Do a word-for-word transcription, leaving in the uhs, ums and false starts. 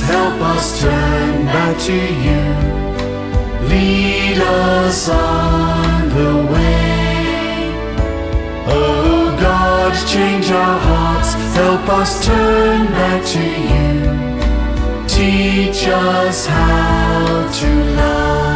help us turn back to you. Lead us on the way. Oh God, change our hearts, help us turn back to you. Teach us how to love.